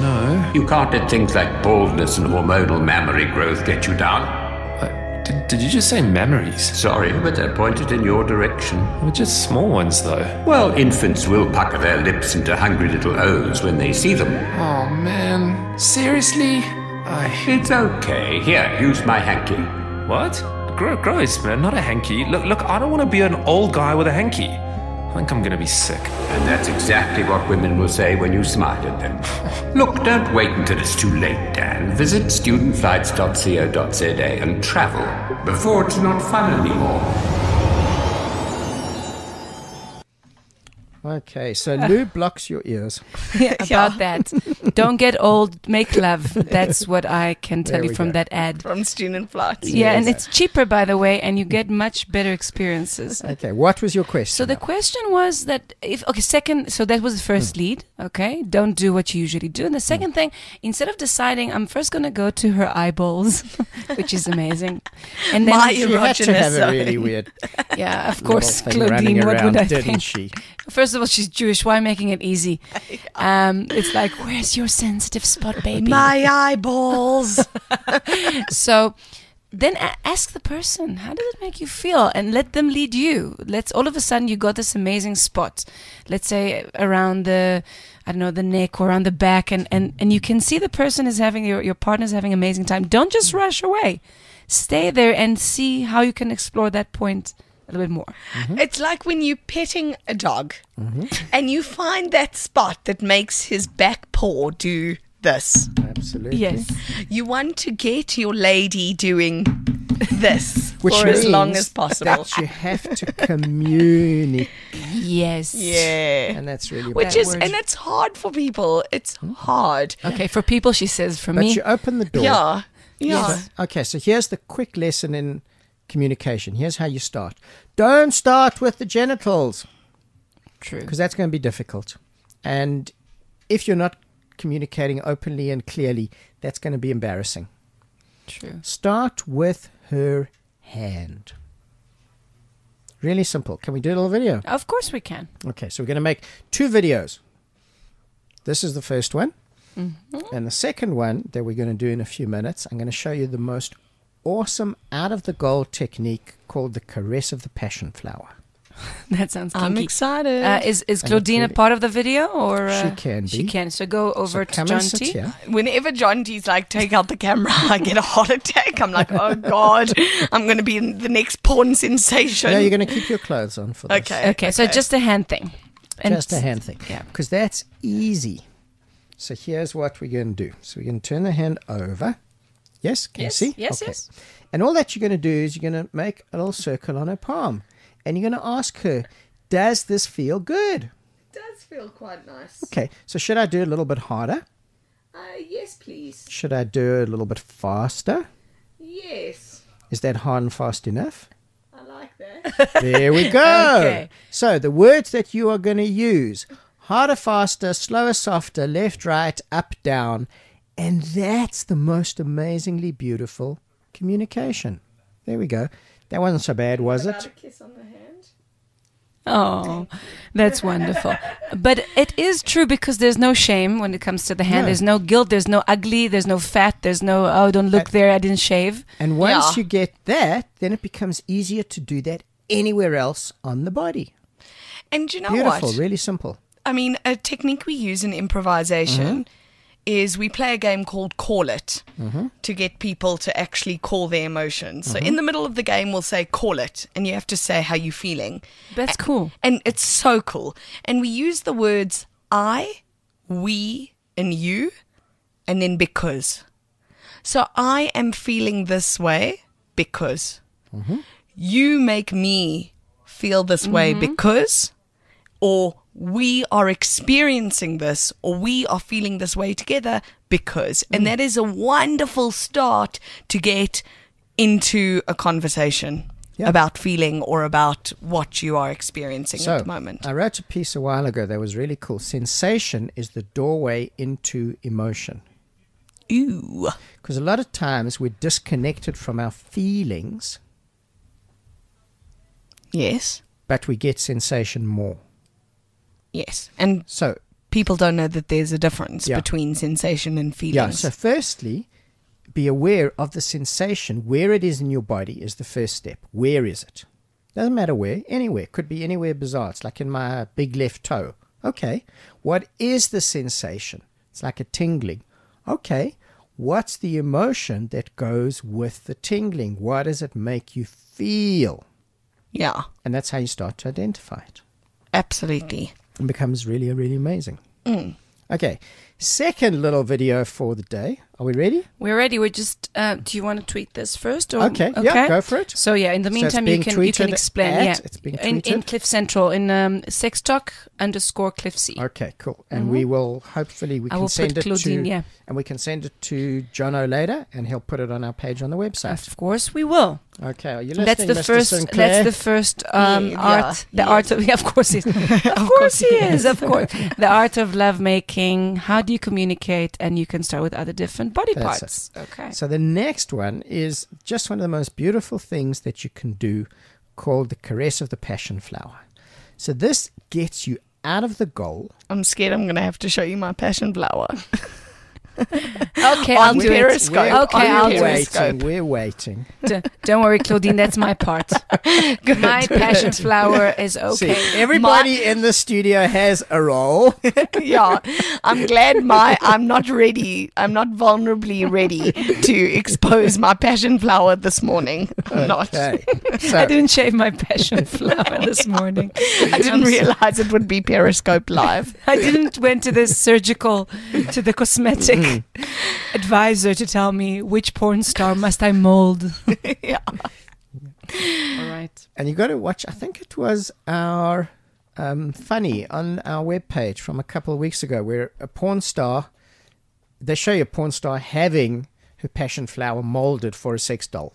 No. You can't let things like baldness and hormonal mammary growth get you down. Uh, did, did you just say memories? Sorry, but they're pointed in your direction. They're just small ones, though. Well, infants will pucker their lips into hungry little O's when they see them. Oh, man. Seriously? I... It's okay. Here, use my hanky. What? Gro- gross, man. Not a hanky. Look, look, I don't want to be an old guy with a hanky. I think I'm going to be sick. And that's exactly what women will say when you smile at them. Look, don't wait until it's too late, Dan. Visit student flights dot co dot za and travel before it's not fun anymore. Okay, so Lou blocks your ears. Yeah, about that. Don't get old, make love. That's what I can tell There you we from go. that ad. From student flights. Yeah, and Yes. it's cheaper, by the way, and you get much better experiences. Okay, what was your question? So the question was that if okay, second, so that was the first Hmm. lead. Okay, don't do what you usually do. And the second thing, instead of deciding, I'm first gonna go to her eyeballs, which is amazing, and then My she had to have a erogenous really zone. weird yeah, of little course, thing running Claudine, what around, would I didn't think? she? First of all, she's Jewish. Why making it easy? Um, it's like, where's your sensitive spot, baby? My eyeballs. So then a- ask the person, how does it make you feel? And let them lead you. Let's all of a sudden you got this amazing spot. Let's say around the, I don't know, the neck or around the back. And, and, and you can see the person is having, your, your partner's having an amazing time. Don't just rush away. Stay there and see how you can explore that point a little bit more. It's like when you're petting a dog and you find that spot that makes his back paw do this. Absolutely. Yes. You want to get your lady doing this Which for as long means as possible. that you have to communicate, Yes. Yeah. and that's really Which That is, word. and it's hard for people. It's hard. Okay, for people, she says. For But me, you open the door. Yeah. Yeah. So- okay, so here's the quick lesson in communication. Here's how you start. Don't start with the genitals, true. because that's going to be difficult. And if you're not communicating openly and clearly, that's going to be embarrassing. True. Start with her hand. Really simple. Can we do a little video? Of course we can. Okay, so we're going to make two videos. This is the first one. Mm-hmm. And the second one that we're going to do in a few minutes, I'm going to show you the most awesome out of the gold technique called the caress of the passion flower. That sounds I'm kinky. excited. Uh, is is And Claudine a it's really- part of the video or uh, She can She be. can. So go over So to come John and sit T. here. Whenever John D's like, take out the camera, I get a heart attack. I'm like, oh God, I'm going to be in the next porn sensation. No, you're going to keep your clothes on for this. Okay. Okay, so just a hand thing. And Just a hand thing. Yeah. Because that's easy. So here's what we're going to do. So we're going to turn the hand over. Yes? Can Yes, you see? yes, yes. And all that you're going to do is you're going to make a little circle on her palm. And you're going to ask her, does this feel good? It does feel quite nice. Okay. So should I do it a little bit harder? Uh, yes, please. Should I do it a little bit faster? Yes. Is that hard and fast enough? I like that. There we go. Okay. So the words that you are going to use: harder, faster, slower, softer, left, right, up, down. And that's the most amazingly beautiful communication. There we go. That wasn't so bad, was it? A kiss on the hand. Oh, that's wonderful. But it is true because there's no shame when it comes to the hand. No. There's no guilt. There's no ugly. There's no fat. There's no, oh, don't look Uh, there. I didn't shave. And once Yeah. you get that, then it becomes easier to do that anywhere else on the body. And do you know Beautiful, what? really simple. I mean, a technique we use in improvisation is we play a game called Call It to get people to actually call their emotions. So in the middle of the game, we'll say, call it, and you have to say how you're feeling. That's cool. And it's so cool. And we use the words I, we, and you, and then because. So I am feeling this way because. You make me feel this way because. Or we are experiencing this, or we are feeling this way together because. And that is a wonderful start to get into a conversation Yeah. about feeling or about what you are experiencing So, at the moment. I wrote a piece a while ago that was really cool. Sensation is the doorway into emotion. Ooh. Because a lot of times we're disconnected from our feelings, Yes. but we get sensation more. Yes. And So, people people don't know that there's a difference Yeah. between sensation and feelings. Yeah, so firstly, be aware of the sensation. Where it is in your body is the first step. Where is it? Doesn't matter where, anywhere. Could be anywhere bizarre. It's like in my big left toe. Okay, what is the sensation? It's like a tingling. Okay, what's the emotion that goes with the tingling? What does it make you feel? Yeah, And that's how you start to identify it. absolutely. It becomes really, really amazing. Mm. Okay, second little video for the day. Are we ready? We're ready. We're just. Uh, do you want to tweet this first? Or, Okay, yeah, go for it. So yeah, in the So it's meantime, you being can you can tweeted explain. at- yeah, it's being in, in tweeted. Cliff Central in um, sex talk underscore Cliff C. Okay, cool. And we will hopefully we I can will send put it Claudine, to yeah. and we can send it to Jono later, and he'll put it on our page on the website. Of course, we will. Okay, are you listening, That's the Mister first. Sinclair? That's the first um, Yeah, art. The yeah. art of. Yeah, of course he is. Of course he is. Of course, the art of love making. How do you communicate? And you can start with other different body That's parts. Okay. So the next one is just one of the most beautiful things that you can do, called the caress of the passion flower. So this gets you out of the goal. I'm scared I'm going to have to show you my passion flower. Okay, On I'll do it. Periscope. We're, Okay, we're I'll do it. waiting. We're waiting. D- Don't worry, Claudine. That's my part. My passion flower is okay. See, everybody in the studio has a role. Yeah, I'm glad my I'm not ready. I'm not vulnerably ready to expose my passion flower this morning. I'm not. Okay. I So didn't shave my passion flower this morning. I didn't realize it would be Periscope live. I didn't went to the surgical, to the cosmetic advisor to tell me which porn star must I mold. Yeah. All right. and you got to watch. I think it was our um, funny on our webpage from a couple of weeks ago, where a porn star, they show you a porn star having her passion flower molded for a sex doll.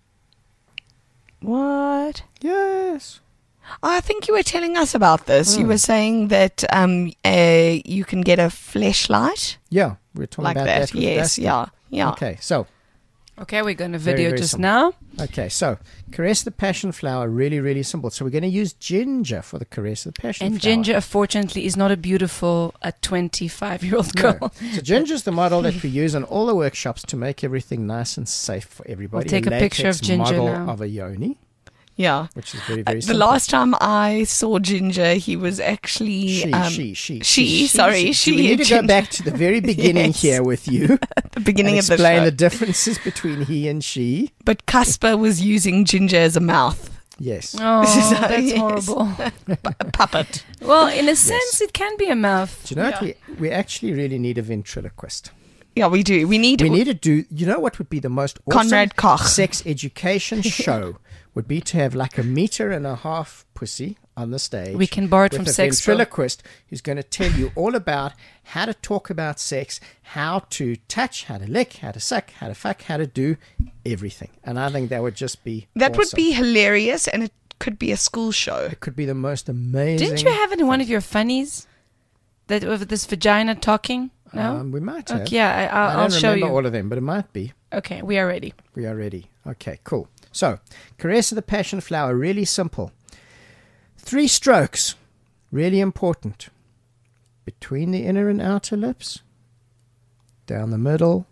What? Yes. I think you were telling us about this. You were saying that um uh, you can get a fleshlight Yeah, we're talking like about that. that. with Yes. Dusty. Yeah. Yeah. Okay, so Okay, we're going to Very, video very just simple. now. okay, so caress the passion flower. Really, really simple. So we're going to use ginger for the caress of the passion And flower. Ginger, unfortunately, is not a beautiful a twenty-five-year-old No. girl. So ginger's the model that we use on all the workshops to make everything nice and safe for everybody. We'll take a picture of latex Ginger model now. of a yoni, Yeah. which is very, Uh, very the simple. last time I saw Ginger, he was actually She, um, she, she, she, sorry, she. Do we need to go Ginger- back to the very beginning Yes. here with you at the beginning and of the explain show. the differences between he and she. But Casper was using Ginger as a mouth, Yes. Oh, So, that's yes. horrible. a puppet. Well, in a sense, it can be a mouth. Do you know what? We, we actually really need a ventriloquist. Yeah, we do. We need. We need to do, you know what would be the most awesome Conrad Koch. sex education show would be to have like a meter and a half pussy on the stage. We can borrow it with from a Sex Pro. ventriloquist who's going to tell you all about how to talk about sex, how to touch, how to lick, how to suck, how to fuck, how to do everything. And I think that would just be That would awesome. be hilarious, and it could be a school show. It could be the most amazing. Didn't you have it in one of your funnies? That with this vagina talking? No? Um, we might have. Okay, yeah, I, I'll, I I'll don't show remember you. all of them, but it might be. Okay, we are ready. We are ready. Okay, cool. So, caress of the passion flower, really simple. Three strokes, really important. Between the inner and outer lips, down the middle,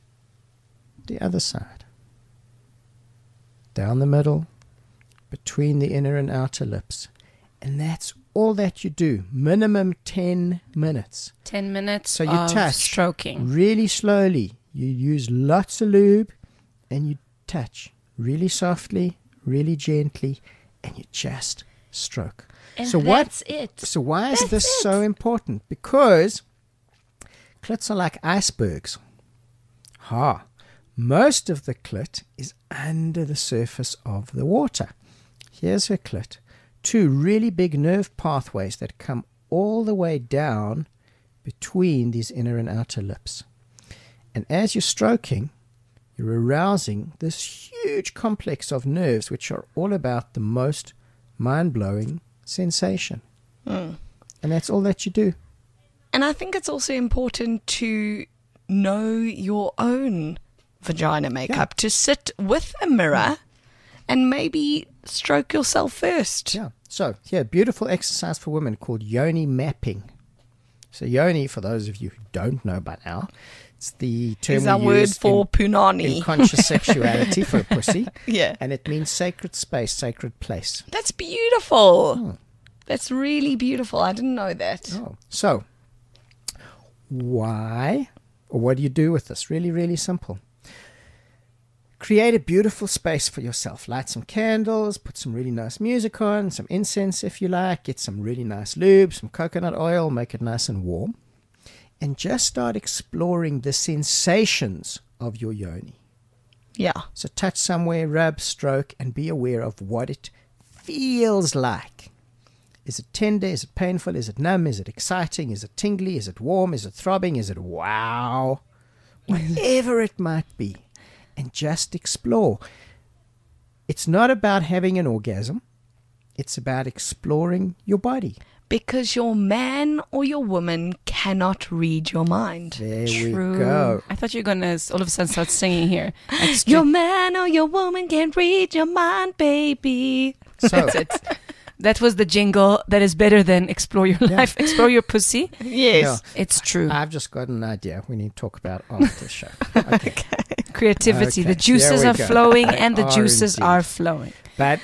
the other side. Down the middle, between the inner and outer lips. And that's all that you do. Minimum ten minutes. Ten minutes So you of touch stroking. really slowly. You use lots of lube and you touch really softly, really gently, and you just stroke. And so what? that's it. So why is That's this it. so important? Because clits are like icebergs. Ha! Most of the clit is under the surface of the water. Here's her clit. Two really big nerve pathways that come all the way down between these inner and outer lips. And as you're stroking, you're arousing this huge complex of nerves which are all about the most mind-blowing sensation. Mm. And that's all that you do. And I think it's also important to know your own vagina makeup, to sit with a mirror and maybe stroke yourself first. Yeah. So, yeah, beautiful exercise for women called yoni mapping. So yoni, for those of you who don't know by now, it's the term Is our we word use for in, punani. in conscious sexuality for a pussy. Yeah. And it means sacred space, sacred place. That's beautiful. Oh. That's really beautiful. I didn't know that. Oh. So, why, or what do you do with this? Really, really simple. Create a beautiful space for yourself. Light some candles, put some really nice music on, some incense if you like, get some really nice lube, some coconut oil, make it nice and warm. And just start exploring the sensations of your yoni. Yeah. So touch somewhere, rub, stroke, and be aware of what it feels like. Is it tender? Is it painful? Is it numb? Is it exciting? Is it tingly? Is it warm? Is it throbbing? Is it wow? Whatever it might be. And just explore. It's not about having an orgasm. It's about exploring your body. Because your man or your woman cannot read your mind. There True. we go. I thought you were going to all of a sudden start singing here. That's Your man or your woman can't read your mind, baby. So, That's it. That was the jingle that is better than explore your life, explore your pussy. Yes. It's true. I've just got an idea we need to talk about after the show. Okay. Creativity. Okay, The juices there are we go. flowing They and the are juices indeed. are flowing. But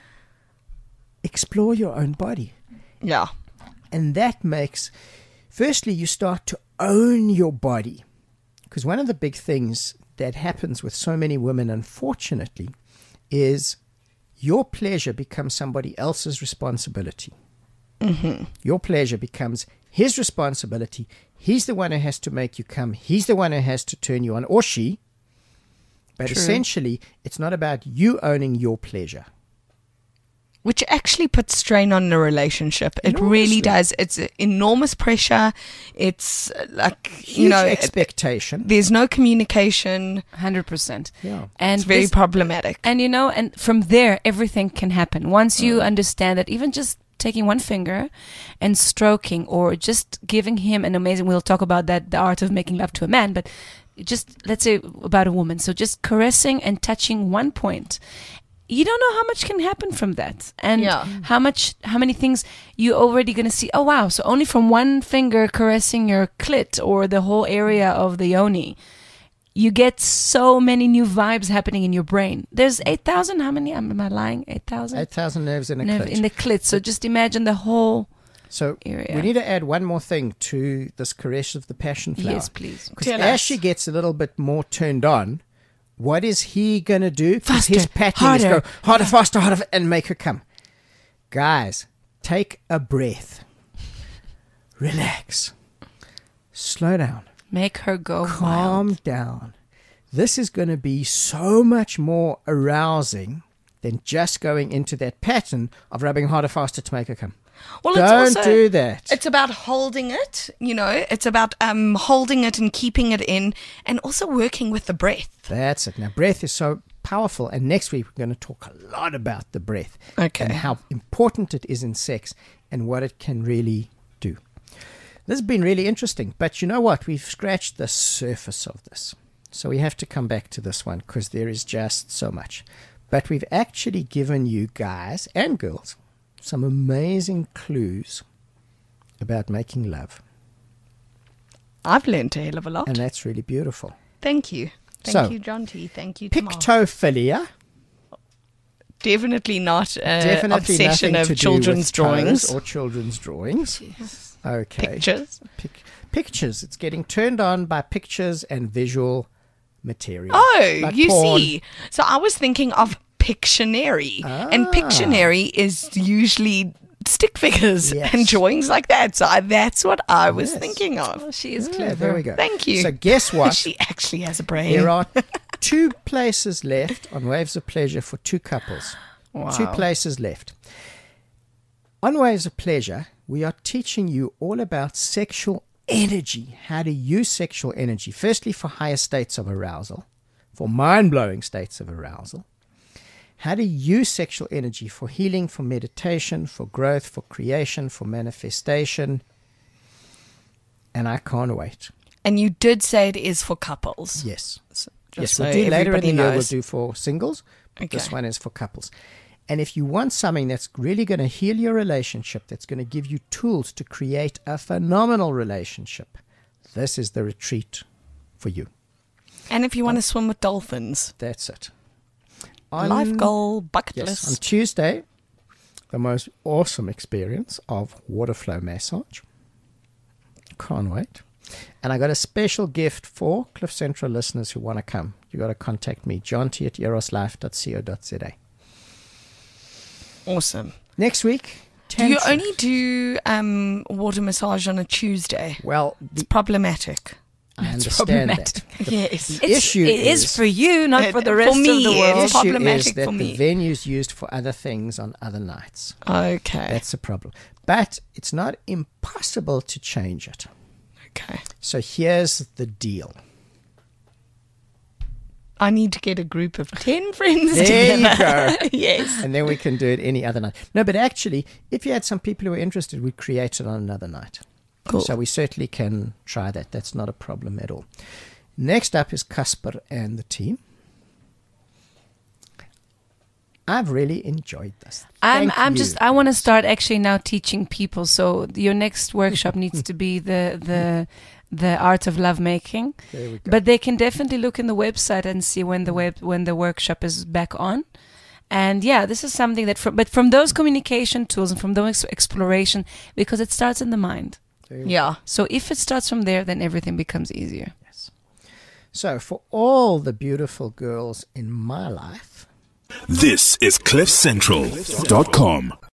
explore your own body. Yeah. And that makes, firstly, you start to own your body. Because one of the big things that happens with so many women, unfortunately, is your pleasure becomes somebody else's responsibility. Mm-hmm. Your pleasure becomes his responsibility. He's the one who has to make you come. He's the one who has to turn you on, or she. But True. essentially, it's not about you owning your pleasure. Which actually puts strain on the relationship. It really Enormously. does. It's uh, enormous pressure. It's uh, like, Huge you know, it- expectation. there's no communication. one hundred percent. Yeah. And It's very this- problematic. And you know, and from there, everything can happen. Once you understand that even just taking one finger and stroking or just giving him an amazing, we'll talk about that, the art of making love to a man, but just, let's say about a woman. So just caressing and touching one point. You don't know how much can happen from that. And Yeah. how much, how many things you already going to see. Oh, wow. So only from one finger caressing your clit or the whole area of the yoni, you get so many new vibes happening in your brain. There's eight thousand, how many? Am I lying? eight thousand? eight thousand nerves in a Nerve clit. in the clit. So just imagine the whole So area. we need to add one more thing to this caress of the passion flower. Yes, please. Because Tell as us. she gets a little bit more turned on, what is he going to do? 'Cause Faster, his pattern harder. is go harder, faster, harder, and make her come. Guys, take a breath. Relax. Slow down. Make her go Calm wild. down. This is going to be so much more arousing than just going into that pattern of rubbing harder, faster to make her come. Well, Don't it's also, do that. It's about holding it, you know, it's about um, holding it and keeping it in and also working with the breath. That's it. Now, breath is so powerful, and next week we're going to talk a lot about the breath. Okay. And how important it is in sex and what it can really do. This has been really interesting, but you know what? We've scratched the surface of this. So we have to come back to this one because there is just so much. But we've actually given you guys and girls some amazing clues about making love. I've learned a hell of a lot. And that's really beautiful. Thank you. Thank So, you, John T. Thank you, Tamar. Pictophilia. Definitely not an Definitely obsession nothing of to do children's with drawings. toes or children's drawings. Okay. Pictures. Pic- pictures. It's getting turned on by pictures and visual material. Oh, Like you porn. see. So I was thinking of Pictionary. And Ah. Pictionary is usually stick figures Yes. and drawings like that. So I, that's what I was Yes. thinking of. Oh, she is Yeah, clever. there we go. Thank you. So guess what? She actually has a brain. There are two places left on Waves of Pleasure for two couples. Two Wow. places left. On Waves of Pleasure, we are teaching you all about sexual energy, how to use sexual energy, firstly for higher states of arousal, for mind-blowing states of arousal, how to use sexual energy for healing, for meditation, for growth, for creation, for manifestation, and I can't wait. And you did say it is for couples. Yes. So, just Yes, so we'll do later in the everybody year, we'll knows. do for singles. Okay. This one is for couples. And if you want something that's really going to heal your relationship, that's going to give you tools to create a phenomenal relationship, this is the retreat for you. And if you want to swim with dolphins. That's it. On, Life goal, bucket yes, list. On Tuesday, the most awesome experience of water flow massage. Can't wait. And I got a special gift for Cliff Central listeners who want to come. You got to contact me, jonty at eroslife dot co dot za. Awesome. Next week, do you tantra. only do um, water massage on a Tuesday? Well, it's the, problematic. I understand that. The, yes, the issue it is, is for you, not it, for the rest for me, of the world. The it's issue problematic is that for me. the venue's used for other things on other nights. Okay, That's the problem. But it's not impossible to change it. Okay. So here's the deal. I need to get a group of ten friends There together. you go. Yes. And then we can do it any other night. No, but actually, if you had some people who were interested, we'd create it on another night. Cool. So we certainly can try that. That's not a problem at all. Next up is Casper and the team. I've really enjoyed this. I'm Thank I'm you. just I want to start actually now teaching people. So your next workshop needs to be the the the art of lovemaking. There we go. But they can definitely look in the website and see when the web when the workshop is back on. And yeah, this is something that from but from those communication tools and from those exploration, because it starts in the mind. Yeah. So if it starts from there, then everything becomes easier. Yes. So for all the beautiful girls in my life, This is cliff central dot com.